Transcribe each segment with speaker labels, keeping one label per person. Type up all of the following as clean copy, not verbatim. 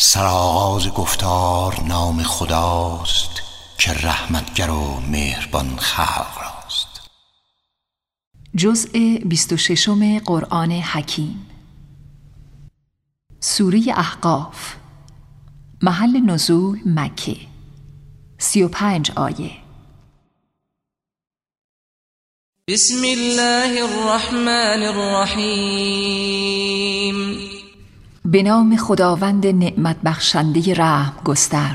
Speaker 1: سرآغاز گفتار نام خداست که رحمتگر و مهربان خلق راست.
Speaker 2: جزء 26 قرآن حکیم. سوره احقاف. محل نزول مکه. 35 آیه.
Speaker 3: بسم الله الرحمن الرحیم.
Speaker 2: به نام خداوند نعمت بخشنده رحم گستر.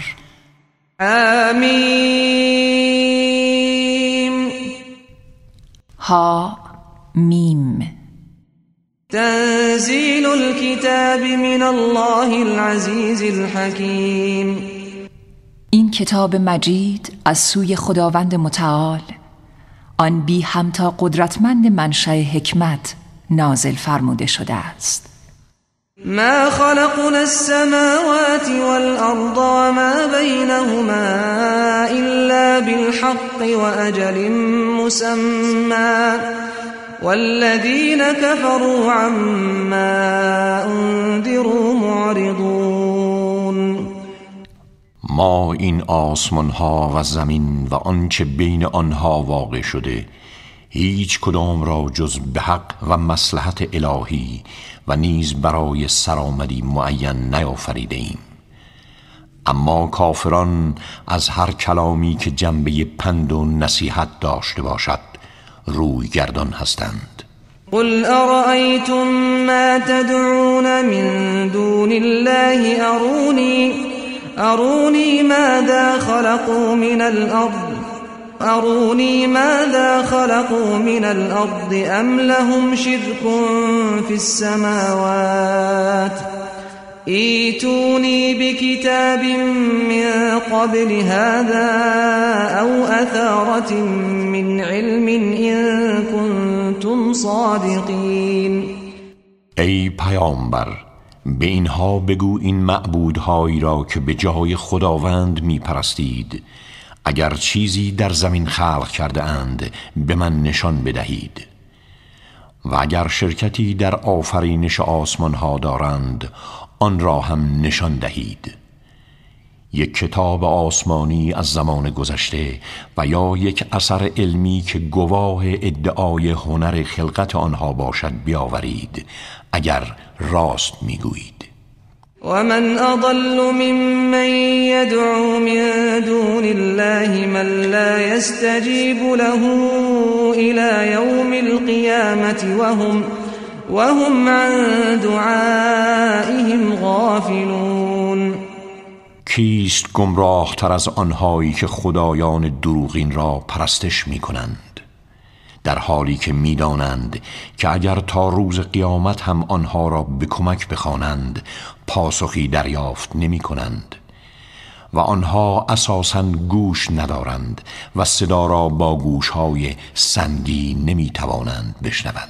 Speaker 3: آمین.
Speaker 2: ها میم.
Speaker 3: تنزیل الكتاب من الله العزیز الحکیم.
Speaker 2: این کتاب مجید از سوی خداوند متعال، آن بی همتا قدرتمند منشأ حکمت نازل فرموده شده است.
Speaker 3: ما خلقنا السماوات والأرض وما بينهما إلا بالحق وأجل مسمى والذين كفروا عما أنذروا معرضون.
Speaker 1: ما این آسمان ها و زمین و آنچه بین آنها واقع شده هیچ کدام را جز به حق و مصلحت الهی و نیز برای سرآمدی معین نیافریده ایم. اما کافران از هر کلامی که جنبه پند و نصیحت داشته باشد روی گردان هستند.
Speaker 3: قل أرأيتم ما تدعون من دون الله أروني ماذا خلقوا من الأرض أم لهم شرك في السماوات ائتوني بكتاب من قبل هذا أو أثارة من علم إن كنتم صادقين.
Speaker 1: ای پیامبر، به اینها بگو این معبودهایی را که به جای خداوند می پرستید اگر چیزی در زمین خلق کرده اند به من نشان بدهید، و اگر شرکتی در آفرینش آسمان ها دارند آن را هم نشان دهید. یک کتاب آسمانی از زمان گذشته و یا یک اثر علمی که گواه ادعای هنر خلقت آنها باشد بیاورید اگر راست میگویید.
Speaker 3: ومن أضل ممن يدعو من دون الله من لا يستجيب له إلى يوم القيامة وهم عن دعائهم غافلون.
Speaker 1: کیست گمراه تر از آنهایی که خدایان دروغین را پرستش می کنند، در حالی که می دانند که اگر تا روز قیامت هم آنها را به کمک بخوانند پاسخی دریافت نمی کنند و آنها اساساً گوش ندارند و صدا را با گوشهای سنگی نمی توانند بشنوند.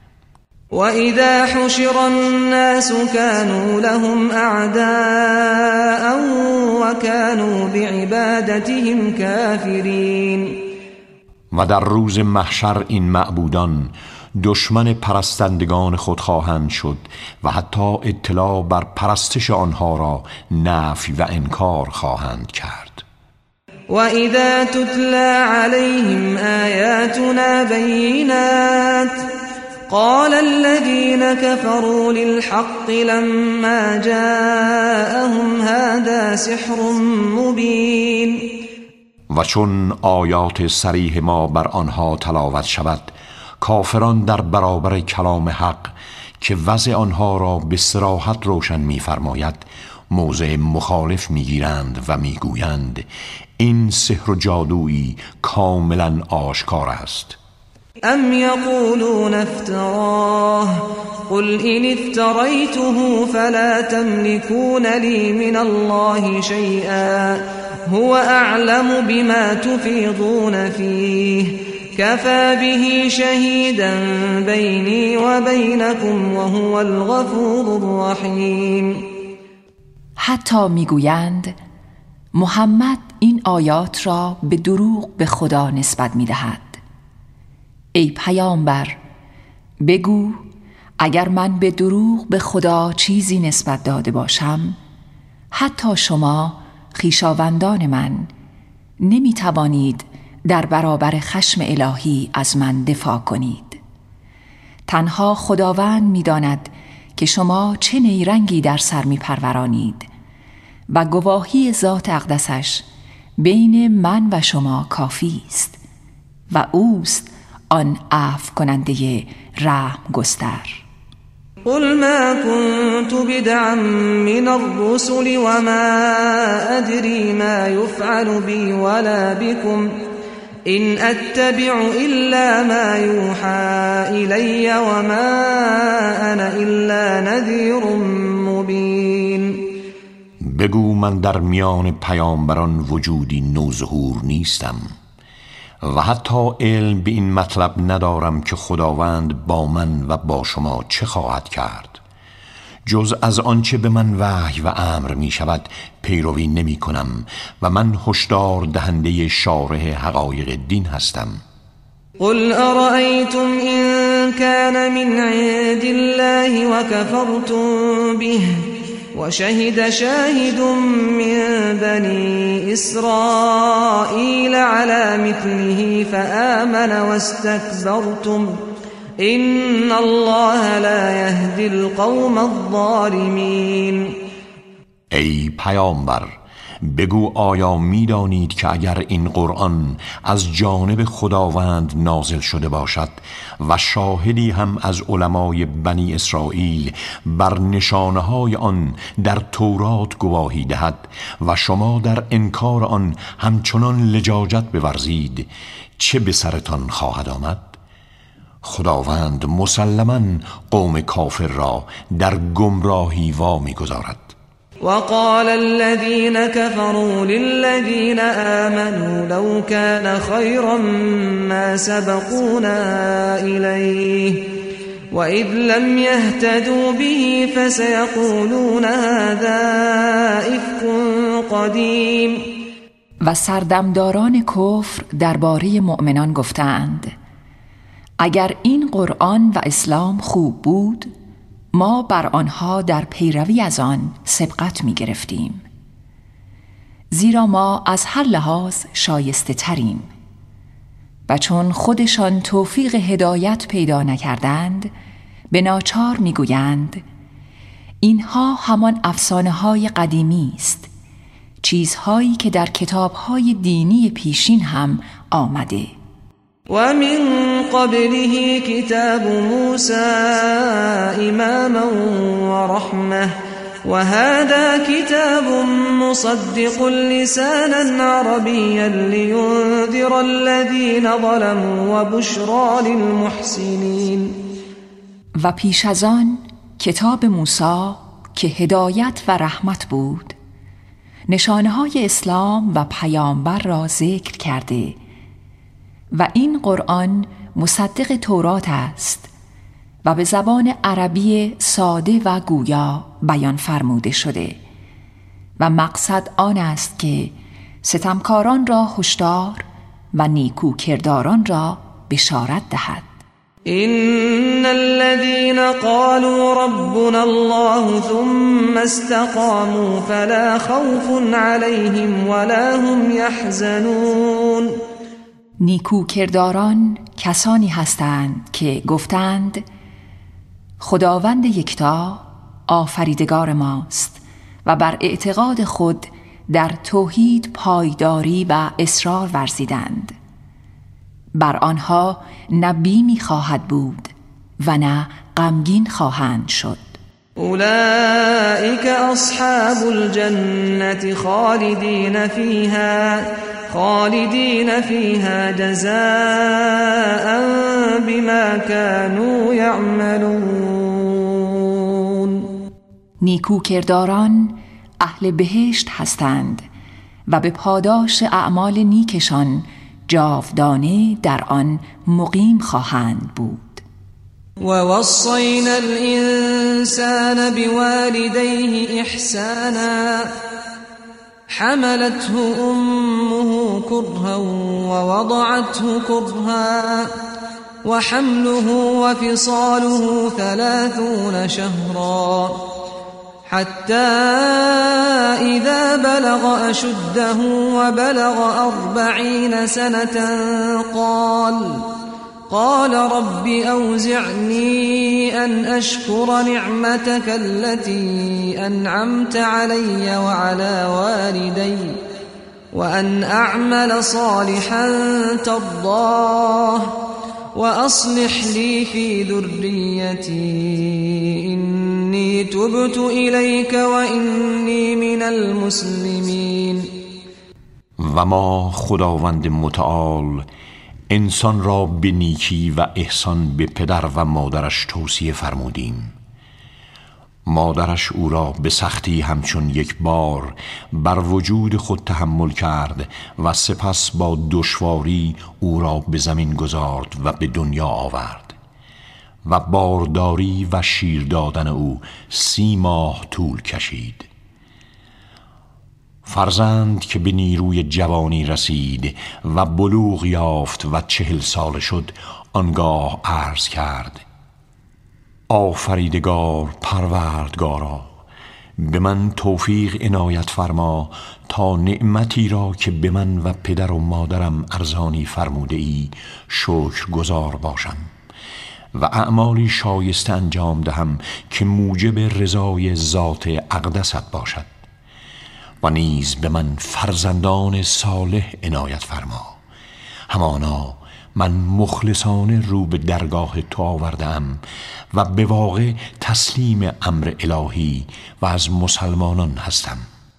Speaker 3: وَإِذَا حُشِرَ النَّاسُ كَانُوا لَهُمْ أَعْدَاءً وَكَانُوا بِعِبَادَتِهِمْ كَافِرِينَ.
Speaker 1: و در روز محشر این معبودان دشمن پرستندگان خود خواهند شد و حتی اطلاع بر پرستش آنها را نفی و انکار خواهند کرد.
Speaker 3: وَإِذَا تُتْلَى عَلَيْهِمْ آيَاتُنَا بَيِّنَاتٍ قال الذين كفروا للحق لما جاءهم هذا سحر مبين.
Speaker 1: و چون آیات صریح ما بر آنها تلاوت شود کافران در برابر کلام حق که وضع آنها را به صراحت روشن می‌فرماید موضع مخالف می‌گیرند و می‌گویند این سحر و جادویی کاملا آشکار است.
Speaker 3: ام یقولون افتراه قل إن افتريته فلا تملكون لي من الله شيئا هو أعلم بما تفيضون فيه كفى به شهيدا بيني وبينكم وهو الغفور الرحيم.
Speaker 2: حتی میگویند محمد این آیات را به دروغ به خدا نسبت میدهد. ای پیامبر، بگو اگر من به دروغ به خدا چیزی نسبت داده باشم حتی شما خویشاوندان من نمی توانید در برابر خشم الهی از من دفاع کنید. تنها خداوند می داند که شما چه نیرنگی در سر می پرورانید و گواهی ذات اقدسش بین من و شما کافی است و اوست آن عفو کننده رحم گستر.
Speaker 3: قل ما كنت بدعا من الرسل وما أدري ما يفعل بي ولا بكم إن أتبع إلا ما يوحى إلي وما أنا إلا نذير مبين.
Speaker 1: بگو من در میان پیامبران وجودی نوظهور نیستم و حتی علم به این مطلب ندارم که خداوند با من و با شما چه خواهد کرد. جز از آنچه به من وحی و امر می شود پیروی نمی کنم و من هشدار دهنده شارح حقایق دین هستم.
Speaker 3: قل أرأيتم إن كان من عند الله وكفرتم به وشهد شاهد من بني إسرائيل على مثله فآمن واستكبرتم إن الله لا يهدي القوم الظالمين.
Speaker 1: ای پیامبر، بگو آیا می دانید که اگر این قرآن از جانب خداوند نازل شده باشد و شاهدی هم از علمای بنی اسرائیل بر نشانه‌های آن در تورات گواهی دهد و شما در انکار آن همچنان لجاجت بورزید، چه به سرتان خواهد آمد؟ خداوند مسلماً قوم کافر را در گمراهی وامی گذارد.
Speaker 3: وقال الذين كفروا للذين آمنوا لو كان خيرا ما سبقونا إليه وإذ لم يهتدوا به فسيقولون هذا إفك قديم.
Speaker 2: و سردمداران کفر درباره مؤمنان گفتند اگر این قرآن و اسلام خوب بود ما بر آنها در پیروی از آن سبقت می گرفتیم، زیرا ما از هر لحاظ شایسته تریم. و چون خودشان توفیق هدایت پیدا نکردند به ناچار می گویند اینها همان افسانه های قدیمی است، چیزهایی که در کتابهای دینی پیشین هم آمده.
Speaker 3: ومن قبله كتاب موسى إماما ورحمة وهذا كتاب مصدق لسانا عربيا لينذر الذين ظلموا وبشرى للمحسنين.
Speaker 2: و پیش از آن کتاب موسی که هدایت و رحمت بود نشانه‌های اسلام و پیامبر را ذکر کرده و این قرآن مصدق تورات است و به زبان عربی ساده و گویا بیان فرموده شده و مقصد آن است که ستمکاران را هشدار و نیکوکرداران را بشارت دهد.
Speaker 3: إن الذين قالوا ربنا الله ثم استقاموا فلا خوف عليهم ولا هم يحزنون.
Speaker 2: نیکوکرداران کسانی هستند که گفتند خداوند یکتا آفریدگار ماست و بر اعتقاد خود در توحید پایداری و اصرار ورزیدند. بر آنها نه بیمی خواهد بود و نه غمگین خواهند شد.
Speaker 3: اولئک اصحاب الجنة خالدین فیها جزاء بما كانوا یعملون.
Speaker 2: نیکوکرداران اهل بهشت هستند و به پاداش اعمال نیکشان جاودانه در آن مقیم خواهند بود.
Speaker 3: ووصينا الإنسان بوالديه إحسانا حملته أمه كرها ووضعته كرها وحمله وفصاله 30 شهرا حتى إذا بلغ أشده وبلغ 40 سنة قال رب أوزعني أن أشكر نعمتك التي أنعمت علي وعلى والدي وأن أعمل صالحا ترضاه وأصلح لي في ذريتي إني تبت إليك وإني من المسلمين.
Speaker 1: و ما خداوند متعال انسان را به نیکی و احسان به پدر و مادرش توصیه فرمودیم. مادرش او را به سختی همچون یک بار بر وجود خود تحمل کرد و سپس با دشواری او را به زمین گذارد و به دنیا آورد و بارداری و شیر دادن او 30 ماه طول کشید. فرزند که به نیروی جوانی رسید و بلوغ یافت و 40 ساله شد، آنگاه عرض کرد: آفریدگار پروردگارا، به من توفیق عنایت فرما تا نعمتی را که به من و پدر و مادرم ارزانی فرموده ای شکر گزار باشم و اعمالی شایسته انجام دهم که موجب رضای ذات اقدست باشد و نیز به من فرزندان صالح عنایت فرما. همانا من مخلصانه رو به درگاه تو آوردم و به واقع تسلیم امر الهی و از مسلمانان هستم.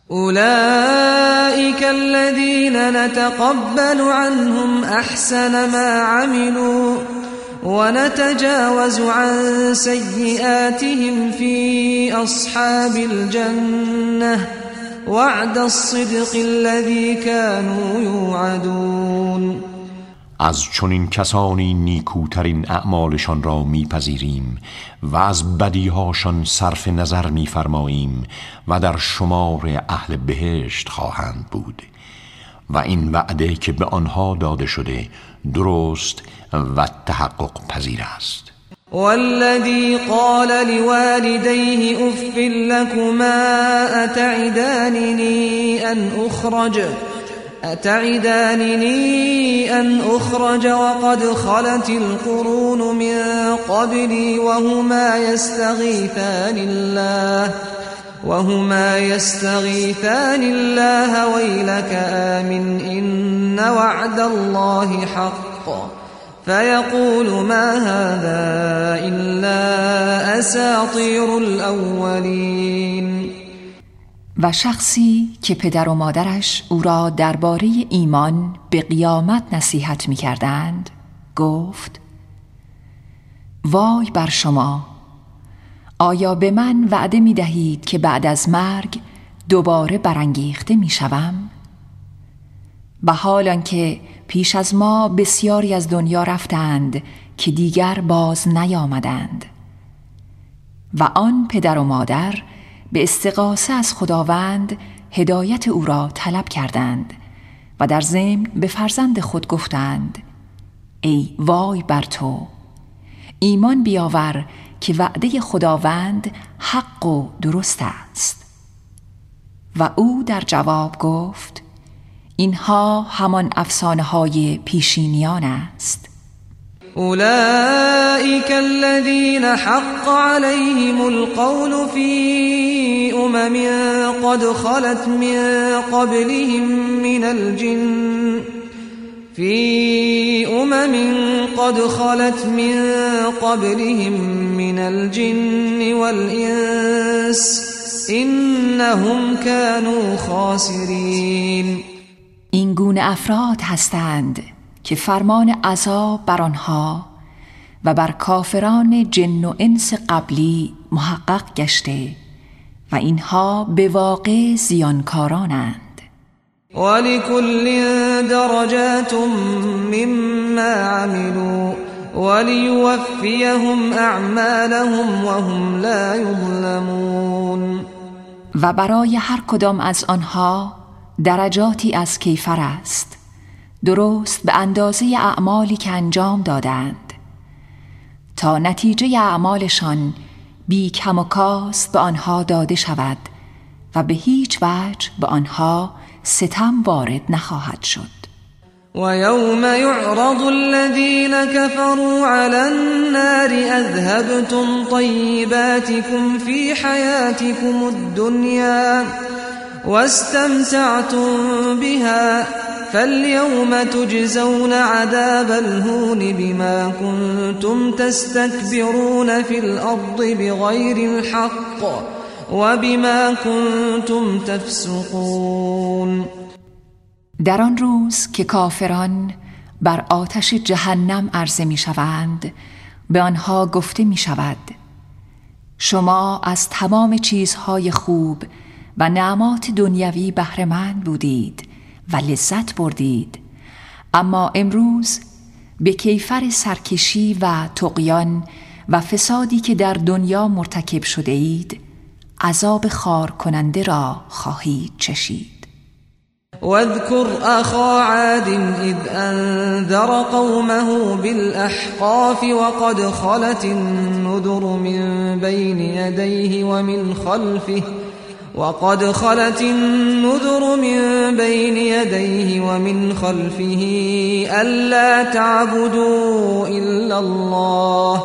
Speaker 3: أولئك الذين نتقبل عنهم أحسن ما عملوا ونتجاوز عن سيئاتهم في أصحاب الجنة وعد الصدق الذي كانوا يوعدون.
Speaker 1: از چنین کسانی نیکوترین اعمالشان را میپذیریم و از بدیهاشان صرف نظر میفرماییم و در شمار اهل بهشت خواهند بود و این وعده که به آنها داده شده درست و تحقق پذیر است.
Speaker 3: والذي قال لوالديه أف لكما أتعدانني أن أخرج وقد خلت القرون من قبلي وهما يستغيثان الله ويلك آمن إن وعد الله حق فيقول ما هذا إلا أساطير الأولين.
Speaker 2: و شخصی که پدر و مادرش او را درباره ایمان به قیامت نصیحت می کردند گفت: وای بر شما، آیا به من وعده می دهید که بعد از مرگ دوباره برانگیخته می شوم؟ و حال آنکه پیش از ما بسیاری از دنیا رفتند که دیگر باز نیامدند. و آن پدر و مادر به استغاثه از خداوند هدایت او را طلب کردند و در ضمن به فرزند خود گفتند: ای وای بر تو، ایمان بیاور که وعده خداوند حق و درست است. و او در جواب گفت: اینها همان افسانه های پیشینیان است.
Speaker 3: أولئك الذين حق عليهم القول في أمم قد خلت من قبلهم من الجن والإنس إنهم كانوا خاسرين.
Speaker 2: این گونه افراد هستند که فرمان عذاب بر آنها و بر کافران جن و انس قبلی محقق گشته و اینها به واقع زیانکارانند.
Speaker 3: ولكل درجات مما عملوا وليوفيهم اعمالهم وهم لا يظلمون.
Speaker 2: و برای هر کدام از آنها درجاتی از کیفر است، درست به اندازه اعمالی که انجام دادند، تا نتیجه اعمالشان بی کم و کاست به آنها داده شود و به هیچ وجه به آنها ستم وارد نخواهد شد.
Speaker 3: ويوم يعرض الذين كفروا على النار أذهبتم طيباتكم في حياتكم الدنيا واستمتعتم بها فاليوم تجزون عذاب الهون بما كنتم تستكبرون في الأرض بغير الحق وبما كنتم تفسقون.
Speaker 2: در آن روز که کافران بر آتش جهنم عرضه می شوند، به آنها گفته می شود شما از تمام چیزهای خوب و نعمات دنیوی بهره‌مند بودید و لذت بردید، اما امروز به کیفر سرکشی و طغیان و فسادی که در دنیا مرتکب شده اید عذاب خار کننده را خواهید چشید.
Speaker 3: واذكر أخا عاد إذ أنذر قومه بالأحقاف وقد خلت النذر من بين يديه ومن خلفه ألا تعبدوا إلا الله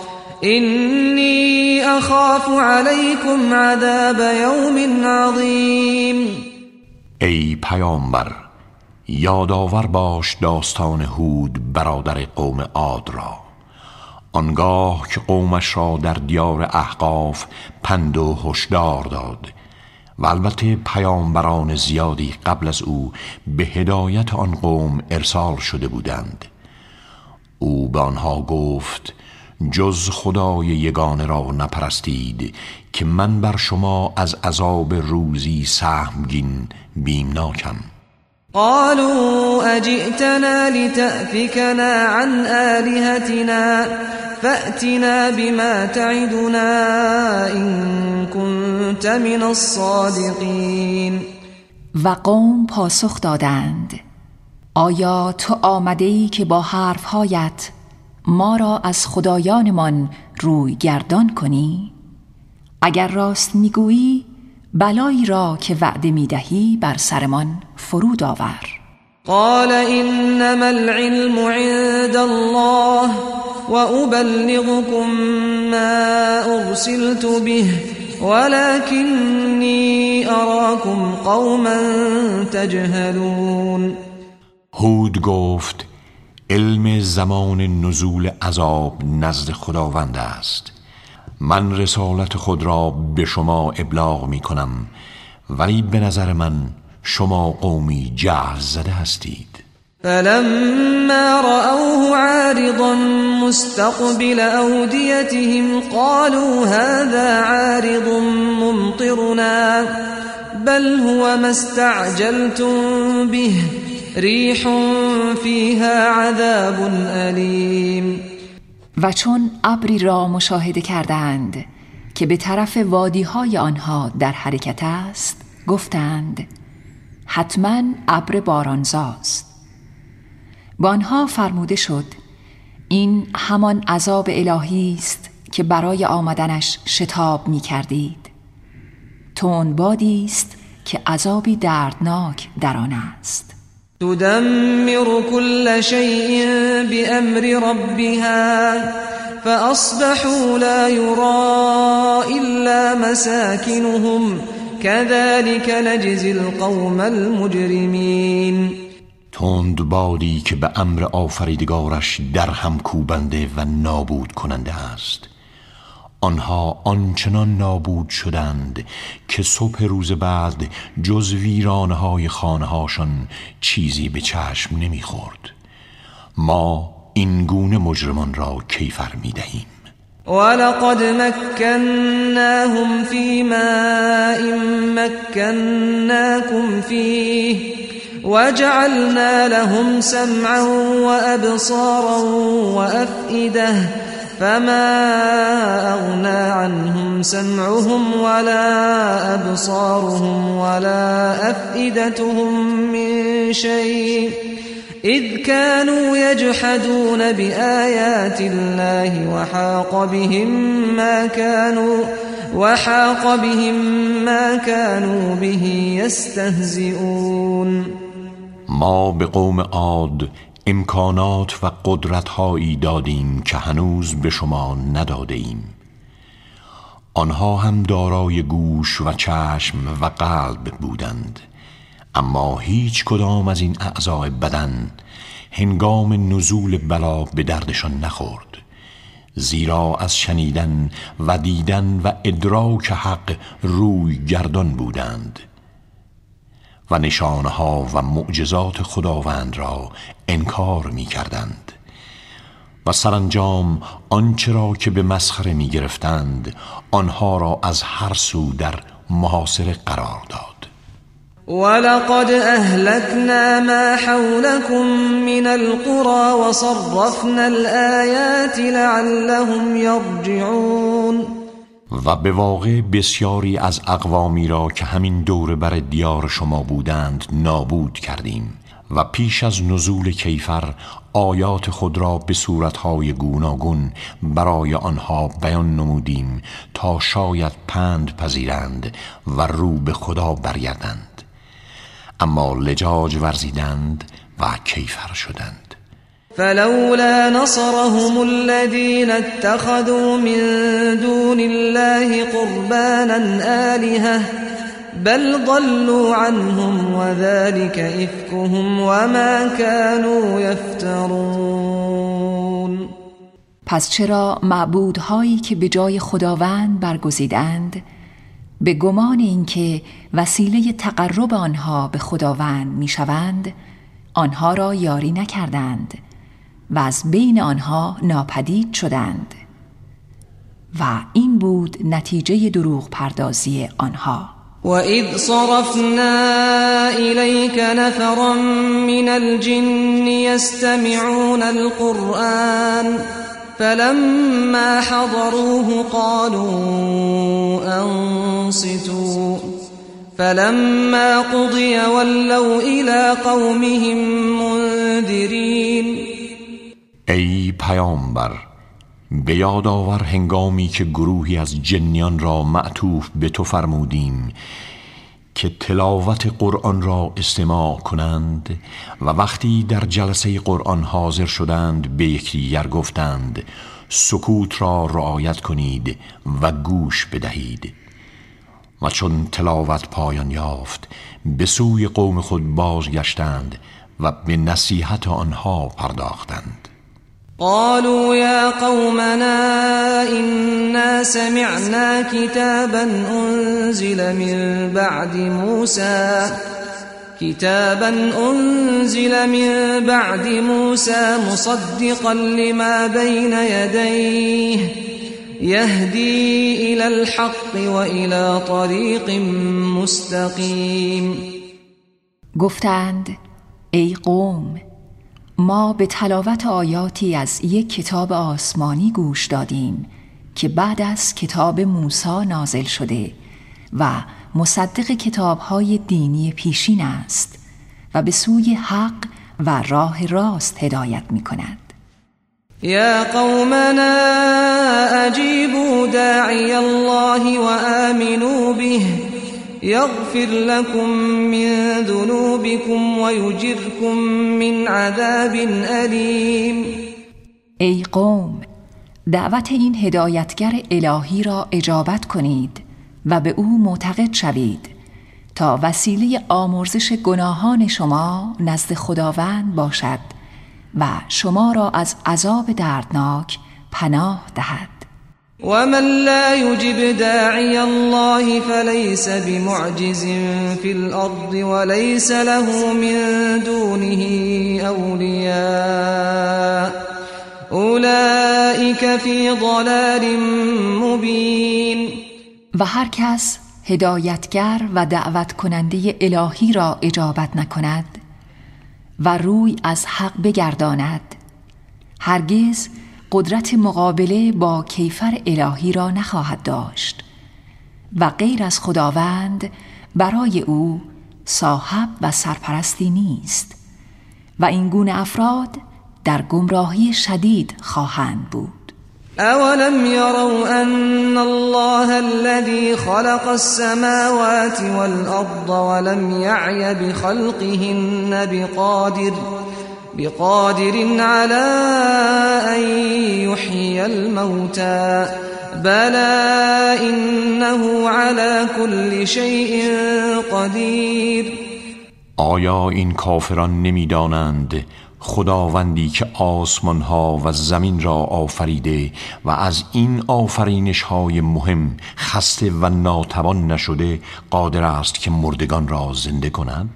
Speaker 3: إني أخاف عليكم عذاب يوم عظيم.
Speaker 1: ای پیامبر، یادآور باش داستان هود برادر قوم عاد را، آنگاه که قومش را در دیار احقاف پند و هشدار داد و البته پیامبران زیادی قبل از او به هدایت آن قوم ارسال شده بودند. او به آنها گفت جز خدای یگانه را نپرستید که من بر شما از عذاب روزی سهمگین بیمناکم.
Speaker 3: قالوا أجئتنا لتأفكنا عن آلهتنا فأتنا بما تعدنا إن كنت من الصادقين.
Speaker 2: و قوم پاسخ دادند آیا تو آمده‌ای که با حرفهایت ما را از خدایانمان روی گردان کنی؟ اگر راست میگویی بلایی را که وعده میدهی بر سرمان فرود آور.
Speaker 3: قال انما العلم عند الله وأبلغكم ما أرسلت به ولكني أراكم قوما تجهلون.
Speaker 1: هود گفت علم زمان نزول عذاب نزد خداوند است. من رسالت خود را به شما ابلاغ می کنم، ولی به نظر من شما قومی جهل زده هستید.
Speaker 3: فلما رأوه عارضا مستقبل أوديتهم قالوا هذا عارض ممطرنا بل هو ما استعجلتم به ریح فیها عذاب علیم.
Speaker 2: و چون ابری را مشاهده کردند که به طرف وادی‌های آنها در حرکت است گفتند حتما ابر بارانزاست. با آنها فرموده شد این همان عذاب الهی است که برای آمدنش شتاب می کردید. تندبادی است که عذابی دردناک در آن است.
Speaker 3: تدمر كل شيء بأمر ربها فأصبحوا لا يرى إلا مساكنهم كذلك نجزي القوم المجرمين.
Speaker 1: تندبادی که به امر آفریدگارش در هم کوبنده و نابود کننده است. آنها آنچنان نابود شدند که صبح روز بعد جز ویرانه‌های خانه‌هاشان چیزی به چشم نمی‌خورد. ما این گونه مجرمان را کیفر می‌دهیم.
Speaker 3: ولقد مكناهم في ماء مكناكم فيه وجعلنا لهم سمعا وأبصارا وأفئدة فما أغنى عنهم سمعهم ولا أبصارهم ولا أفئدتهم من شيء إذ كانوا يجحدون بآيات الله وحاق بهم وحاق بهم ما كانوا به يستهزئون.
Speaker 1: ما به قوم عاد امکانات و قدرت‌هایی دادیم که هنوز به شما نداده ایم. آنها هم دارای گوش و چشم و قلب بودند، اما هیچ کدام از این اعضای بدن هنگام نزول بلا به دردشان نخورد، زیرا از شنیدن و دیدن و ادراک حق روی گردان بودند و نشانها و معجزات خداوند را انکار می کردند و سرانجام آنچه را که به مسخره می گرفتند آنها را از هر سو در محاصره قرار داد.
Speaker 3: ولقد أهلكنا ما حولكم من القرى وصرفنا الآيات لعلهم يرجعون.
Speaker 1: و به واقع بسیاری از اقوامی را که همین دور بر دیار شما بودند نابود کردیم و پیش از نزول کیفر آیات خود را به صورتهای گوناگون برای آنها بیان نمودیم تا شاید پند پذیرند و رو به خدا برگردند، اما لجاج ورزیدند و کیفر شدند.
Speaker 3: فلولا نصرهم الذين اتخذوا من دون الله قربانا آلهة بل ضلوا عنهم وذلك إفكهم وما كانوا يفترون.
Speaker 2: پس چرا معبودهایی که به جای خداوند برگزیدند به گمان اینکه وسیله تقرب آنها به خداوند میشوند آنها را یاری نکردند و از بین آنها ناپدید شدند و این بود نتیجه دروغ پردازی آنها.
Speaker 3: وَإِذْ صَرَفْنَا إِلَيْكَ نَفَرًا مِنَ الْجِنِّ يَسْتَمِعُونَ الْقُرْآنَ فَلَمَّا حَضَرُوهُ قَالُوا أَنصِتُوا فَلَمَّا قُضِيَ وَلَّوْا إِلَى قَوْمِهِمْ مُنذِرِينَ.
Speaker 1: ای پیامبر، به یاد آور هنگامی که گروهی از جنیان را معطوف به تو فرمودیم که تلاوت قرآن را استماع کنند و وقتی در جلسه قرآن حاضر شدند به یکدیگر گفتند سکوت را رعایت کنید و گوش بدهید. و چون تلاوت پایان یافت به سوی قوم خود بازگشتند و به نصیحت آنها پرداختند.
Speaker 3: قالوا يا قومنا إنا سمعنا كتابا أنزل من بعد موسى مصدقا لما بين يديه يهدي إلى الحق وإلى طريق مستقيم.
Speaker 2: گفتند ای قوم، ما به تلاوت آیاتی از یک کتاب آسمانی گوش دادیم که بعد از کتاب موسی نازل شده و مصدق کتاب‌های دینی پیشین است و به سوی حق و راه راست هدایت می‌کند.
Speaker 3: یا قومنا اجیبوا داعی الله وآمنوا به يغفر لكم من ذنوبكم ويجركم من عذاب أليم.
Speaker 2: ای قوم، دعوت این هدایتگر الهی را اجابت کنید و به او معتقد شوید تا وسیله آمرزش گناهان شما نزد خداوند باشد و شما را از عذاب دردناک پناه دهد.
Speaker 3: ومن لا يجب داعي الله فليس بمعجز في الأرض وليس له من دونه أولياء أولئك في ضلال مبين.
Speaker 2: و هر کس هدایتگر و دعوت کننده الهی را اجابت نکند و روی از حق بگرداند هرگز قدرت مقابله با کیفر الهی را نخواهد داشت و غیر از خداوند برای او صاحب و سرپرستی نیست و این گونه افراد در گمراهی شدید خواهند بود.
Speaker 3: أولم يروا أن الله الذي خلق السماوات والأرض ولم يعي بخلقهن بقادر على أن يحيي الموتى بلى إنه على كل شيء قدیر.
Speaker 1: آیا این کافران نمی‌دانند خداوندی که آسمان ها و زمین را آفریده و از این آفرینش های مهم خسته و ناتوان نشده قادر است که مردگان را زنده کند؟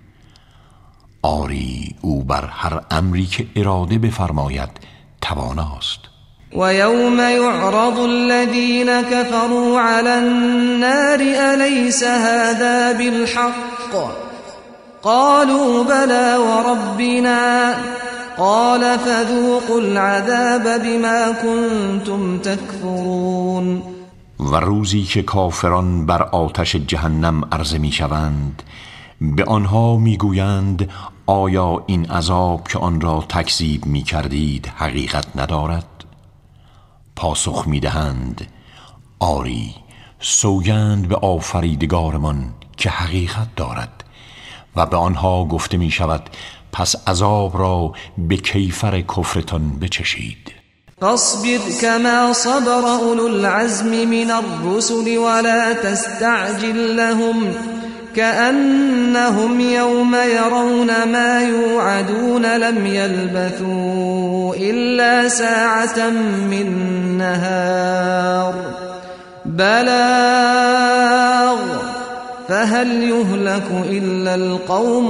Speaker 1: آری، او بر هر امری که اراده بفرماید تواناست.
Speaker 3: و یوم یعرض الذین کفروا علی النار الیس هذا بالحق قالوا بلى وربنا قال فذوقوا العذاب بما كنتم تكفرون.
Speaker 1: و روزی که کافران بر آتش جهنم عرضه می شوند به آنها می گویند آیا این عذاب که آن را تکذیب می کردید حقیقت ندارد؟ پاسخ می دهند آری، سوگند به آفریدگارمان که حقیقت دارد. و به آنها گفته می شود پس عذاب را به کیفر کفرتان بچشید.
Speaker 3: فاصبر كما صبر اولو العزم من الرسل ولا تستعجل لهم كأنهم يوم يرون ما يوعدون لم يلبثوا إلا ساعة من نهار بلاغ فهل يهلك إلا القوم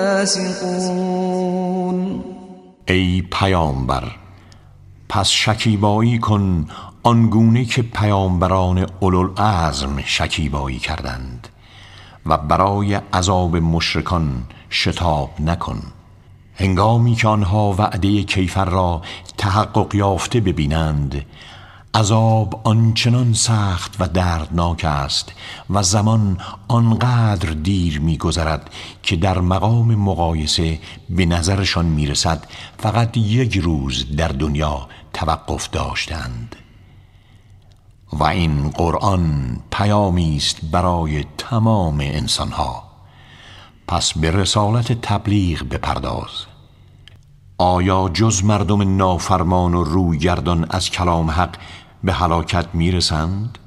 Speaker 3: الفاسقون.
Speaker 1: ای پیامبر، پس شکیبایی کن آنگونه که پیامبران اولوالعزم شکیبایی کردند و برای عذاب مشرکان شتاب نکن. هنگامی که آنها وعده کیفر را تحقق یافته ببینند عذاب آنچنان سخت و دردناک است و زمان آنقدر دیر می‌گذرد که در مقام مقایسه به نظرشان میرسد فقط یک روز در دنیا توقف داشتند. و این قرآن پیامی است برای تمام انسانها، پس به رسالت تبلیغ بپرداز. آیا جز مردم نافرمان و رویگردان از کلام حق به هلاکت میرسند؟